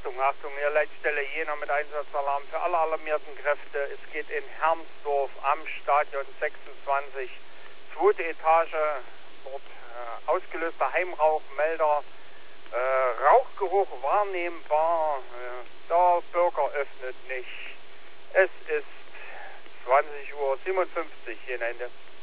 Achtung, Achtung, hier Leitstelle Jena mit Einsatzalarm für alle alarmierten Kräfte. Es geht in Hermsdorf am Stadion 26, zweite Etage, dort ausgelöster Heimrauchmelder, Rauchgeruch wahrnehmbar, der Bürger öffnet nicht. Es ist 20:57 Uhr, hier Ende.